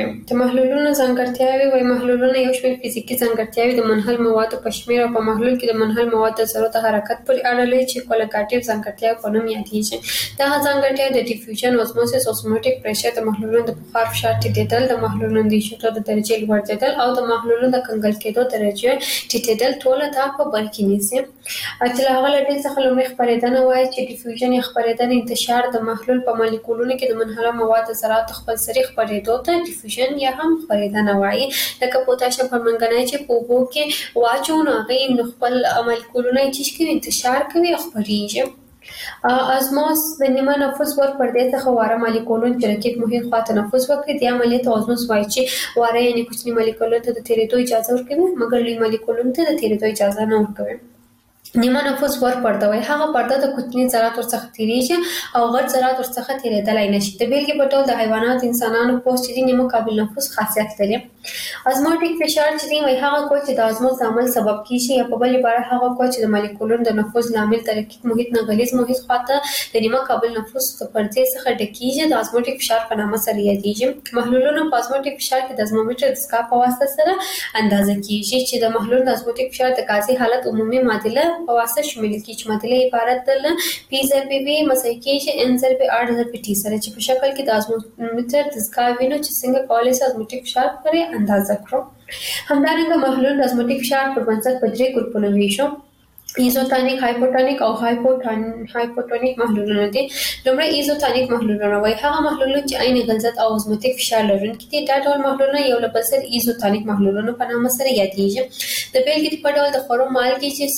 وایي محلولونه یو شمېر فزیکي ځانګړتیاوې د منحل موادو په شمېر او په محلول کې د منحل موادو د ذرو د حرکت پورې اړه لري چې کوالګاټیو ځانګړتیاوې په نوم یادېږي. دغه ځانګړتیاوې د ډیفیوژن، اوزموسیس، اوسموټیک پریشر، د محلولونو د بخار فشار ټیټېدل، د محلولونو د ایشېدو د درجې لوړېدل او د محلولونو د کنګل کېدو درجې ټیټېدل ټول دا په بر کې نیسي. چې له هغه له ډېر څخه لومړی خپرېدنه وایي چې ډیفیوژن یا خپرېدنه انتشار د محلول په مالیکولونو کې د منحله موادو ذراتو خپل سري خپرېدو ته ډیفیوژن یا هم خپرېدنه وایي. لکه پوتاشیم پرمنګنایټ چې په اوبو کې واچوو نو هغې خپل مالیکولونه یې چیش کوي، انتشار کوي او خپرېږي. ازموس د نیمه نفوذ ور پردې څخه واره مالیکولونه چې رقیب محیط خواته نفوذ وکړي دې عملیې ته ازموس وایي چې واره یعنې کوچني مالیکولونو ته د تېرېدو اجازه ورکوي مګر لوی مالیکولونو ته د تېرېدو اجازه نه ورکوي. نیمه نفوذ ور پرده وایي هغه پرده د کوچني ذرات ورڅخه تېرېږي او غټ ذرات ورڅخه تېرېدلی نشي. د بېلګې په ډول د حیواناتو، انسانانو پوست چې دی نیمه قابل نفوذ خاصیت لري. ازموټیک فشار چې دی وایي هغه قوه چې د ازموس د عمل سبب کېږي یا په بل عبارت هغه قوه چې د مالیکولونو د نفوذ لامل د رقیق محیط نه غلیظ محیط خواته د نیمه قابل نفوذ د پردې څخه ډکېږي د ازموټیک فشار په نامه سره یادېږي. محلولونه په ازموټیک فشار کې د ازمومیټر د سکا په واسطه سره اندازه کېږي چې د محلول د ازموټیک فشار د غازي حالت عمومي معادله په واسطه شامل کېږي چې معادله عبارت ده له پی ضرب وي مساوي کېږي ان ضرب آر ضرب ټي سره چې په شکل کې د ازمومیټر د سکا وینو چې څنګه کولی شي ازموټیک فشار پرې اندازه کړو. همدارنګه محلول د ازموټیک فشار پر بنسټ په درې ګروپونو ویشو. ایزوتونیک، هایپوټونیک او هایپوټونیک محلولونه دي. لومړی ایزوتونیک محلولونه وایي هغه محلولونه چې عین غلظت او ازموټیک فشار لرونکي دي. دا ډول محلولونه یو له بل سره ایزوتونیک محلولونه په نامه سره یادېږي. د بېلګې په ډول د خوړو مالګې چې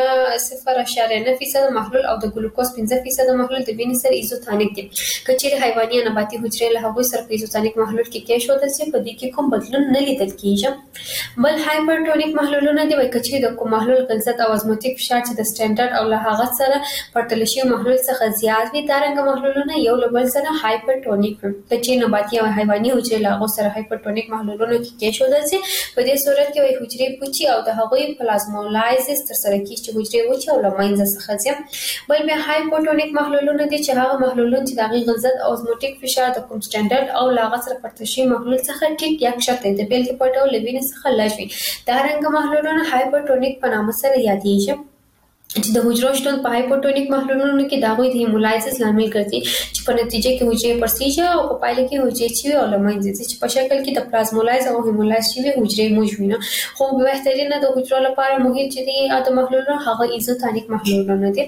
0.9% محلول او د ګلوکوز 5% محلول د وینې سره ایزوتونیک دي. که چیرې حیواني یا نباتي حجرې له هغوی سره په ایزوتونیک محلول کې کېښودل شي په دې کې کوم بدلون نه لیدل کېږي. بل هایپرټونیک محلولونه دي وایي که چیرې د کوم محلول غلظت او ازموټیک فشار چې د سټانډرډ او له هغه سره پرتله شوي محلول څخه زیات وي دارنګه محلولونه یو له بل سره هایپرټونیک وي. که چیرې نباتي او حیواني حجرې له هغو سره هایپرټونیک محلولونو کې کېښودل شي په دې صورت کې وایي حجرې پوچي او د هغوی پلازمولایزس ترسره کېږي چې حجرې وچې او له منځه څخه ځي. بل بیا هایپوټونیک محلولونه دي چې هغه محلولونه چې د هغې غلظت او ازموټیک فشار د کوم سټانډرډ او له هغه سره پرتله شوي محلول څخه ټیټ یا کښته د بېلګې په ډول له وینې څخه لږ وي. دارنګه محلولونه هایپرټونیک په نامه سره یادېږي چې د حجرو شتون په هایپوټونیک محلولونو کې د هغوی د هیمولایزس لامل ګرځي چې په نتیجه کې حجرې پړسېږي او په پایله کې حجرې چوي او له منځه ځي چې په شکل کې د پلازمولایز او هیمولایز شوي حجرې موږ وینو. خو بهترینه د حجرو لپاره محیط چې دی د محلولونو هغه ایزوتونیک محلولونه دي.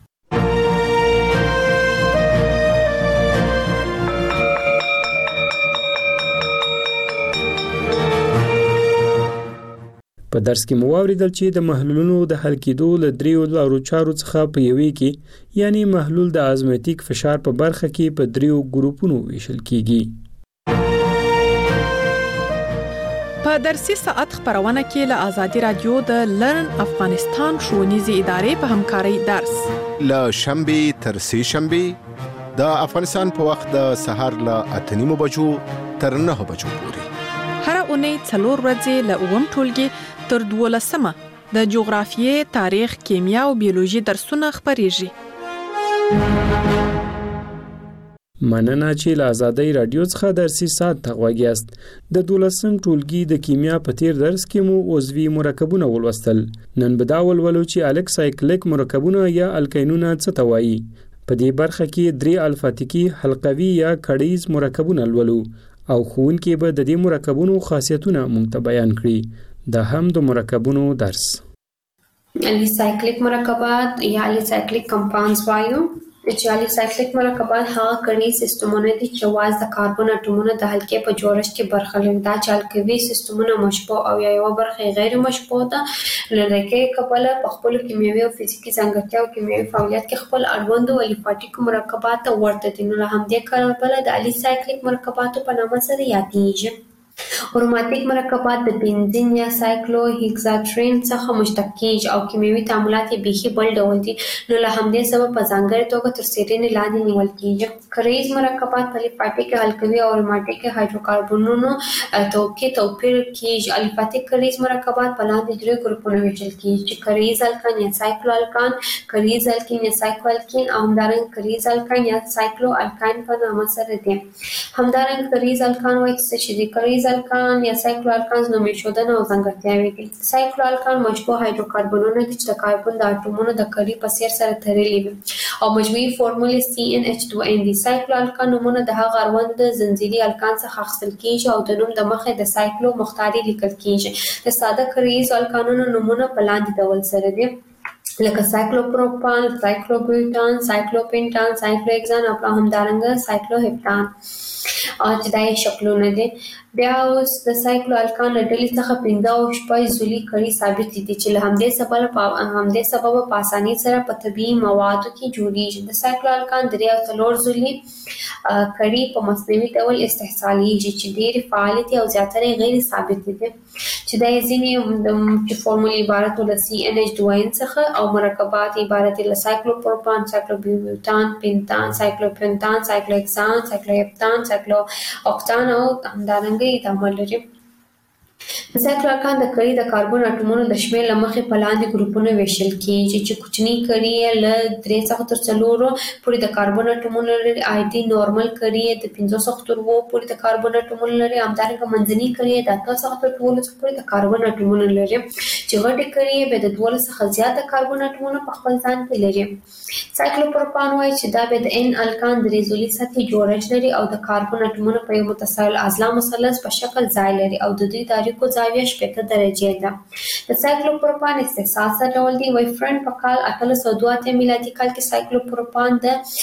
په درس کې مو واوریدل چې د محلولونو د حل کېدو له دریو لارو چارو څخه په یوې کې یعنی محلول د ازموټیک فشار په برخه کې په دریو ګروپونو ویشل کیږي. په درسي ساعت خبرونه کې له آزادي رادیو د لرن افغانستان ښوونیزې ادارې په همکارۍ درس له شنبه تر سه شنبه د افغانستان په وخت د سهار له 8:30 بجو تر 9 بجو پورې هر اونۍ 4 ورځې له 9 ټولګي تر 12 د جغرافیې، تاریخ، کیمیا او بیولوژي درسونه خبرېږي. مننه چې له آزادۍ رادیو څخه درسي ساعت ته غوږ یاست. د 12 ټولګي د کیمیا په تیر درس کې مو عضوي مرکبونه ولوستل. نن به دا ولولو چې الکسایکلیک مرکبونه یا الکینونه څه ته وایي. په دې برخه کې 3 الفاتیکي حلقوي یا کړیز مرکبونه لولو او ښوونکي به د دې مرکبونو خاصیتونه موږ ته بیان کړي. دا هم د مرکبونو درس. الیسایکلیک مرکبات یا الیسایکلیک کمپاونډز وایو. چې الیسایکلیک مرکبات هغه کړي سیستمونه دي چې یوازې د کاربن اټومونو د حلقې په جوړښت کې برخه لري. دا چې القوي سیستمونه مشبوع او یا یوه برخه غیر مشبوع ده، له دې کبله په خپلو کیمیاوي او فزیکي ځانګړتیاو او کیمیاوي فعالیت کې خپل اړوندو الیفاټیکو مرکبات ته ورته دي. نو له همدې کبله د الیسایکلیک مرکباتو په نامه سره یادېږي. اروماتیک مرکبات د بنزین یا سایکلو هیکزاترین څخه مشتق کیږي او کیمیاوي تعاملات یې بیخي بل ډول دي، نو له همدې سبب په ځانګړې توګه تر څېړنې لاندې نیول کیږي. کریز مرکبات په الیفاټیک القوي او اروماتیک هایدروکاربنونو توپیر کیږي. الیفاټیک کریز مرکبات په لاندې درې ګروپونو ویشل کیږي چې کریز الکان یا سایکلو الکان، کریز الکین یا سایکلو الکین او همدارنګه کریز الکان یا سایکلو الکان په نامه سره دي. همدارنګه کریز الکان وایي چې د کریز الکان یا سایکلو الکانز نومې ښودنه او ځانګړتیاوې دي. سایکلو الکان مشبوع هایدروکاربنونه دي چې د کاربن د اټومونو د کړۍ په څېر سره تړلي وي او مجموعي فورمولې CnH2n دي. سایکلو الکان نومونه د هغه اړوند د زنځیري الکان څخه اخیستل کیږي او د نوم د مخې د سایکلو مختاري لیکل کیږي. د ساده کریز الکانونو نومونه په لاندې ډول سره دي لکه سایکلوپروپان، سایکلوبیوټان، سایکلوپینټان، سایکلوهکسان او همدارنګه سایکلوهپټان چې دا یې شکلونه دي. بیا اوس د سایکلو الکان له ډلې څخه 15 او 16 ځلي کړي ثابت دي چې له همدې سببه په اسانۍ سره په طبیعي موادو کې جوړیږي. د سایکلو الکان 3 او 4 ځلي کړي په مصنوعي ډول استحصالیږي چې ډېرې فعالې دي او زیاتره غیر ثابت دي چې دا ځینې چې فورمول عبارت له CnH2n څخه او مرکبات عبارت له سایکلوپروپان، سایکلوبیوټان، پینتان، سایکلوپینتان، سایکلوهکسان، سایکلوهپتان، سایکلوهوکتان او همدارنګه ادامه لري. د سایکلو الکان د کړۍ د کاربن اټومونو د شمېر له مخې په لاندې ګروپونو ویشل کیږي چې کوچني کړۍ یې له 3 څخه تر 4 پورې د کاربن اټومونو لري. عادي نورمل کړۍ یې د 5 څخه تر 7 پورې د کاربن اټومونو لري. همدارنګه منځنۍ کړۍ یې د 8 څخه تر 12 پورې د کاربن اټومونو لري چې غټې کړۍ یې به د 12 څخه زیات د کاربن اټومونو په خپل ځان کې لري. سایکلوپروپان وایي چې دا به د N الکان 3 ځلي سطحي جوړښت لري او د کاربن اټومونو په یو متصل اضلاع مثلث په شکل ځای لري او د دوی تاریکو زاویه 80 درجې ده. د سایکلوپروپان استحصال څه ډول دی؟ وایفرن په کال 1882 میلادي کال کې سایکلوپروپان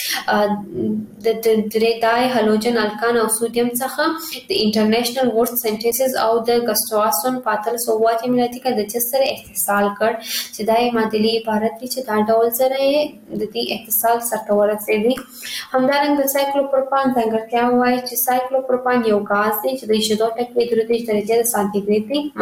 د درېدای هالوجن الکان او سودیم څخه د انټرنیشنل ورډ سنټیسز او د ګسټواسون په 1880 میلادي کې د جسر استحصال کړ چې دا یې معادلې عبارت دي چې دا ډول سره یې د دې اتصال سره ورسېږي. همدارنګه د سایکلوپروپان ځانګړتیا وایي چې سایکلوپروپان یو غاز دی چې د 2.3 درجې د سانتیګریډ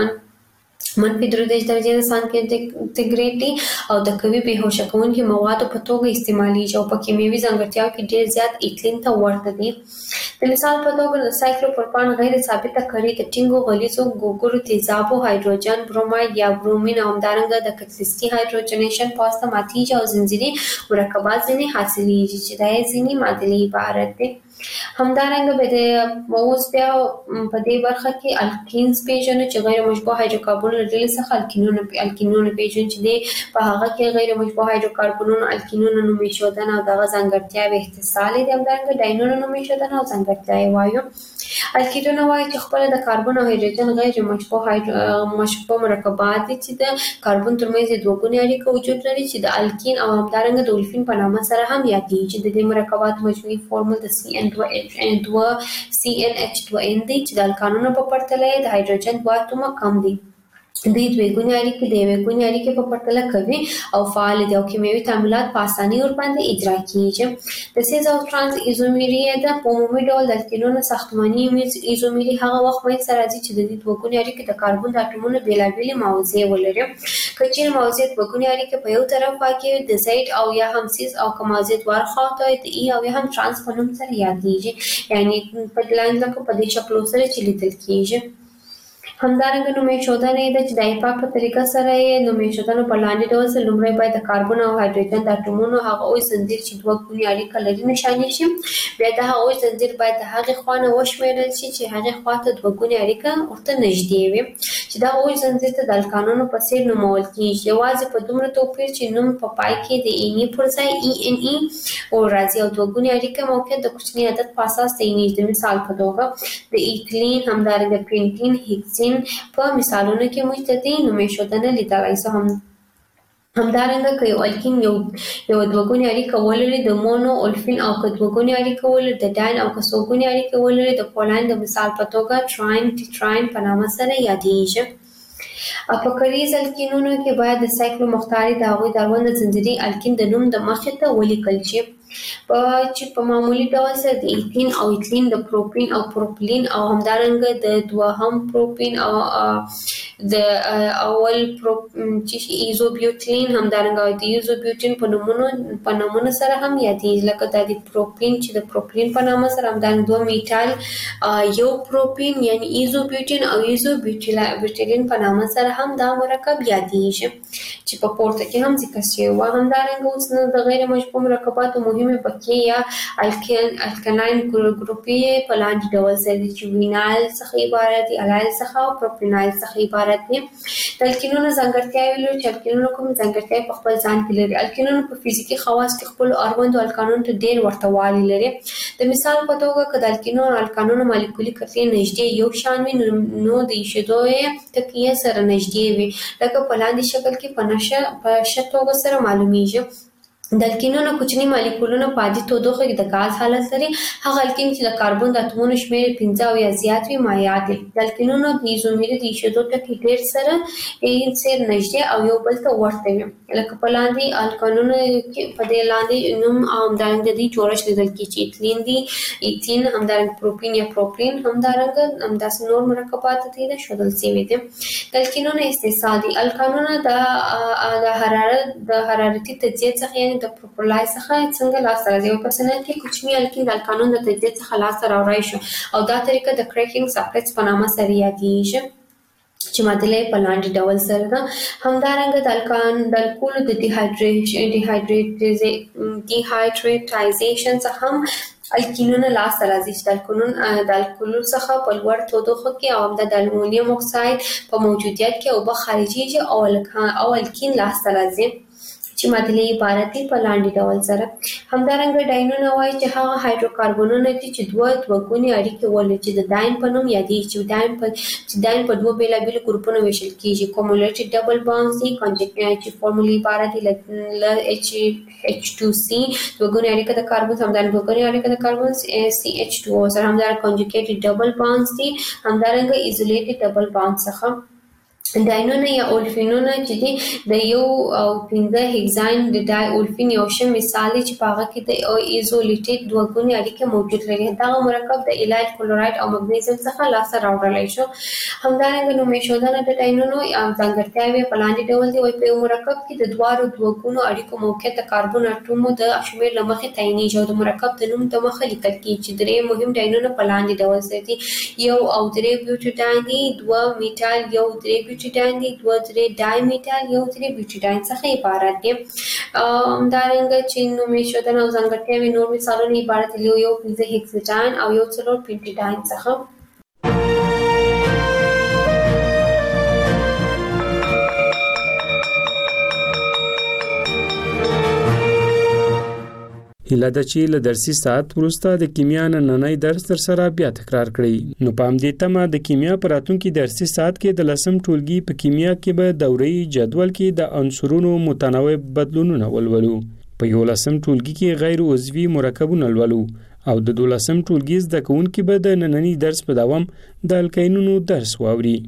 منفي 3 درجې د سانتیګریډ دي او د قوي بېهوشه کوونکي موادو په توګه استعمالیږي او په کیمیاوي ځانګړتیاو کې ډېر زیات ایتلین ته ورته دي. د مثال په توګه د سایکلوپروپان غیر ثابته کړۍ د ټینګو غلیظو ګوګړو تیزابو هایدروجن بروماید یا برومین او همدارنګه د کتلیستي هایدروجنیشن په واسطه ماتیږي او زنځیري مرکبات ځینې حاصلیږي چې دا یې ځینې معادلې عبارت دي. همدارنګه به د اوس بیا په دې برخه کې الکینز پیژنو چې غیر مشبوع هایدروکاربن له ډلې څخه الکینونه پیژنو چې دی په هغه کې غیر مشبوع هایدروکاربنونو الکینونو نومې ښودنه او دغه ځانګړتیاوې اتصال دي. همدارنګه ډاینونو نومې ښودنه او ځانګړتیاوې وایو. الکینونه وایي چې خپله د کاربن او هایدروجن غیر مشبوع مرکبات دي چې د کاربن ترمنځ د دوه ګونې اړیکه وجود لري چې د الکین او همدارنګه د اولفین په نامه سره هم یادېږي. د دې مرکباتو مجموعي فورمول د CnH2n دی چې د الکانونو په پرتله د هایدروجن 2 اتومه کم دي. دوی دوه ګونې اړیکې د یوې ګونې اړیکې په پرتله کوي او فعال دي او کیمیاوي تعاملات په اسانۍ ورباندې اجرا کیږي. د سیز او ترانس ایزومري د په عمومي ډول د الکینونو ساختماني ایزومري هغه وخت منځته راځي چې د دې دوه ګونې اړیکې د کاربن د اټومونو بېلابېلې موضوع ولري. که چیرې موضوع دوه ګونې اړیکې په یو طرف واقع د زید او یا هم سیز او که موضوع دواړه خواته د ای او یا هم ترانس په نوم سره یادېږي، یعنی په لاندې په دې شکلو سره چې لیدل کیږي. همدارنګه نومې شودنه د چې د ایپاک په طریقه سره یې نومې شودنه په لاندې ډول سره لومړی باید د کاربن او هایدروجن د اټومونو هغه اوی زنجیر چې دوه ګونې اړیکه لري نشانې شي. بیا د هغه اوی زنجیر باید د هغې خوا نه وشمیرل شي چې هغې خوا ته دوه ګونې اړیکه ورته نږدې وي چې دا اوی زنجیر ته د الکانونو په څیر نومول کیږي. یوازې په دومره توپیر چې نوم په پای کې د اینی پر ځای ENE او راځي او دوه ګونې اړیکه موقعیت د کوچني عدد په اساس تعینېږي. د مثال په توګه د ایتلین همدارنګه پینټین هیکسین په مثالونو کې موږ د دې نومې شودنه لیدلای شو. همدارنګه که یو الکین یو دوه ګونې اړیکه ولري د مونو اولفین او که دوه ګونې اړیکه ولري د ډاین او که څو ګونې اړیکه ولري د پولین د مثال په توګه تراین ټیټراین په نامه سره یادېږي. په کریز الکینونو کې باید د سایکلو مختاري د هغوی د اړوند زنجیري الکین د نوم د مخې ته ولیکل شي چې په معمولي ډول سره د ایتین او ایتلین د پروپین او پروپلین او همدارنګه د دوهم پروپین او د اول چې ایزوبیوټین همدارنګه د ایزوبیوټین په نومونو سره هم یادېږي لکه د پروپین چې د پروپلین په نامه سره همدارنګه دوه میټال یو پروپین یعنی ایزوبیوټین او ایزوبیوټیلین په نامه سره هم دا مرکب یادېږي چې په پورته کې هم ذکر شوی و. همدارنګه اوس د غیر مشبوع مرکباتو مهمه پکې یا الکلاین ګروپي په لاندې ډول سره دي چې وینایل څخه عبارت دي، الایل څخه او پروپینایل څخه عبارت دي. د الکینونو ځانګړتیاوې لري چې الکینونو کوم ځانګړتیاوې په خپل ځان کې لري. الکینونو په فزیکي خواص کې خپل اړوندو الکانونو ته ډېر ورته والی لري. د مثال په توګه که د الکینونو او الکانونو مالیکولي کتلې نږدې یو شان وي نو د ایشېدو تکیه سره نږدې وي لکه په لاندې شکل کې په ښه توګه سره معلومیږي. د الکینونو کوچني مالیکولونه په عادي تودوخه کې د غاز حالت لري. هغه الکین چې د کاربن د اتومونو شمېر 15 او یا زیات وي مایع دي. د الکینونو د ایزومري د ایشېدو ټکي ډېر سره سیر نږدې او یو بل ته ورته وي لکه په لاندې الکانونو کې په دې لاندې نوم او همدارنګه د دې جوړښت لیدل کېږي چې ایتلین دي، ایتین همدارنګه پروپین یا پروپلین همدارنګه همداسې نور مرکبات دي د ښودل شوي دي. د الکینونو استحصال دي. الکانونه د حرارتي تجزیې څخه یعنې د پروپلای څخه څنګه لاسته راځي. یو پرسنل کې کوچني الکین د الکانون د تجزیې څخه لاسته راوړی شو او دا طریقه د کریکینګ ساکټس په نامه سره یادېږي چې معادله په لاندې ډول سره ده. همدارنګه د الکولو د ډیهایډریټایزیشن څخه هم الکینونه لاسته راځي چې د الکولو څخه په لوړ تودوخه کې او د المونیم اکساید په موجودیت کې اوبه خارجېږي او الکین لاسته راځي چې معادله عبارت دي په لاندې ډول سره. همدارنګه ډاینونه وایي چې هغه هایدروکاربنونه دي چې دوه ګونې اړیکې ولري چې د ډاین په نوم یادېږي چې ډاین په دوه بېلابېلو ګروپونو ویشل کېږي. کومولټي ډبل بانډز دي چې فورمولي عبارت دي له H2C دوه ګونې اړیکه د کاربن همدارنګه دوه ګونې اړیکه د کاربن CH2O سره همدارنګه کنجوګیټډ ډبل بانډز دي همدارنګه ایزولیټډ ډبل بانډ څخه. ډاینونه یا اولفینونه چې دي د 1 او 15 هیگزاین د ډای اولفین یو ښه مثال دی چې په هغه کې د ایزولیټډ دوه ګونې اړیکې موجود لري. دغه مرکب د ایلایل کلورایډ او مګنیزیم څخه لاسته راوړلی شو. همدارنګه نومې ښودنه د ډاینونو ځانګړتیاوې په لاندې ډول دي. په یو مرکب کې د دواړو دوه ګونو اړیکو موقعیت د کاربن اټومو د شمېر له مخې تعینېږي او د مرکب د نوم د مخه لیکل کېږي چې درې مهم ډاینونه په لاندې ډول سره دي. 1 او 3 بیوټیډاین دي، 2 میټال 1 3 بیوټیډاین دي، 2 3 ډای میټال 1 3 بیوټیډاین څخه عبارت دي. همدارنګه چې نومې ښودنه او ځانګړتیاوې نور مثالونه عبارت دي 1 15 هیکساډاین او 1 4 پینټیډاین څخه. هیله ده چې له درسي ساعت وروسته د کیمیا نننی درس در سره بیا تکرار کړئ. نو په همدې تمه د کیمیا په راتلونکي درسي ساعت کې د 10 ټولګي په کیمیا کې به دوري جدول کې د عنصرونو متنوع بدلونونه ولولو. په 11 ټولګي کې غیر عضوي مرکبونه ولولو او د 12 ټولګي زده کوونکي به د نننی درس په دوام د الکینونو درس واوري.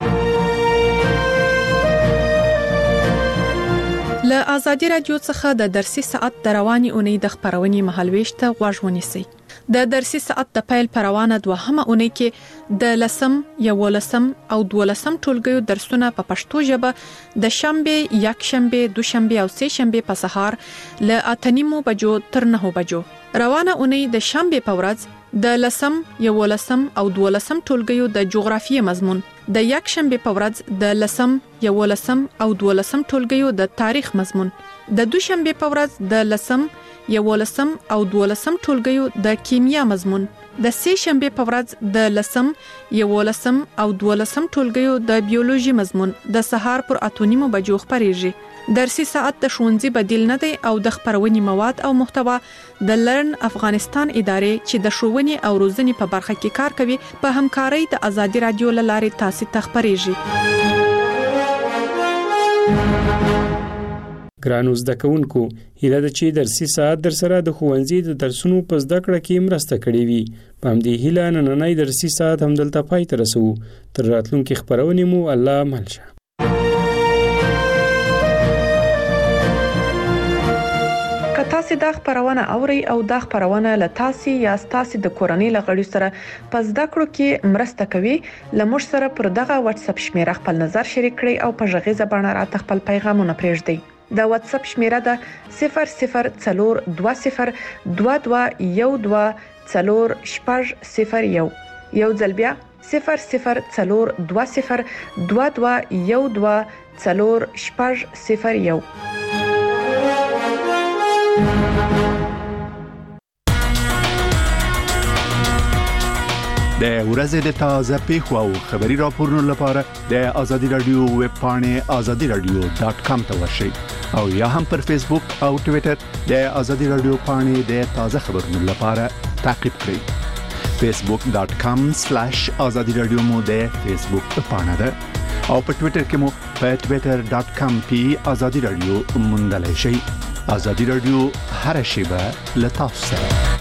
له آزادي رادیو څخه د درسي ساعت د رواني اونۍ د خبرونې مهالويش ته غوږ ونیسئ. د درسي ساعت د پیل پروانه دوهمه اونۍ کې د 10 11 او 12 ټولګیو درسونه په پښتو ژبه د شنبه، یکشنبه، دوشنبه او سه شنبه په سهار له 8:30 بجو تر 9 بجو. روانه اونۍ د شنبه په ورځ د 10 11 او 12 ټولګیو د جغرافیې مضمون، د یک شنبه په ورځ د 10 11 او 12 ټولګیو د تاریخ مضمون، د دوشنبه په ورځ د 10 11 او 12 ټولګیو د کیمیا مضمون، د سه شنبه په ورځ د 10 11 او 12 ټولګیو د بیولوژي مضمون د سهار پر 8:30 بجو خبريږي. درسي ساعت د ښوونځي بدیل نه دی او د خبرونې مواد او محتوا د لرن افغانستان ادارې چې د ښوونې او روزنې په برخه کې کار کوي په همکارۍ د آزادي رادیو لارې تاسو ته خبريږي. ګرانو زده کوونکو، هیله ده چې درسي ساعت در سره د ښوونځي د درسونو په زده کړه کې مرسته کړې وي. په همدې هیله نننۍ درسي ساعت همدلته پای ته رسوو. تر راتلونکي خبرونې مو الله مل شه. که تاسو دا خبرونه اورئ او دا خبرونه له تاسو یا تاسو د کورنۍ لغړي سره په زده کړو کې مرسته کوي، لمر سره پر دغه واتس اپ شمیره خپل نظر شریک کړئ او په ژغې زبانه راته خپل پیغامونه پرېږدئ. د واتس اپ شمیره ده 002012124001. یو ځل بیا 002012124001. د ورځې د تازه پیښو او خبري راپورونو لپاره د آزادي رادیو ویب پاڼې azadiradio.com ته ورشئ او یا هم پر فیسبوک او ټوئیټر د آزادي رادیو پاڼې د تازه خبرونو لپاره تعقیب کړئ. facebook.com/azadiradio مو د فیسبوک پاڼه ده او په ټوئیټر کې مو په twitter.com/azadiradio موندلای شئ. آزادي رادیو هر شیبه له تاسو سره.